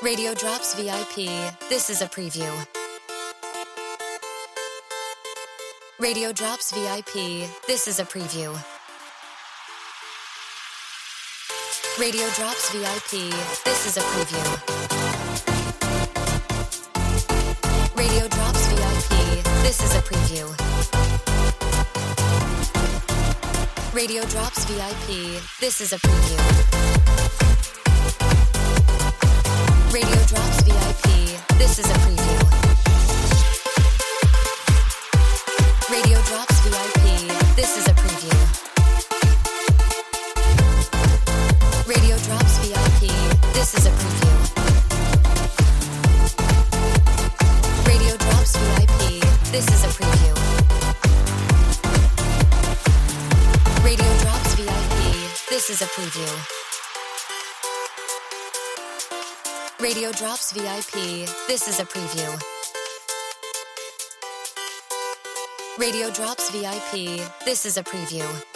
Radio Drops VIP. This is a preview. Radio Drops VIP. This is a preview. Radio Drops VIP. This is a preview. Radio Drops VIP. This is a preview. Radio Drops VIP. This is a preview. Radio Drops VIP. This is a preview. Radio Drops VIP. This is a preview. Radio Drops VIP. This is a preview. Radio Drops VIP. This is a preview. Radio Drops VIP. This is a preview. Radio Drops VIP. This is a preview. Radio Drops VIP. This is a preview.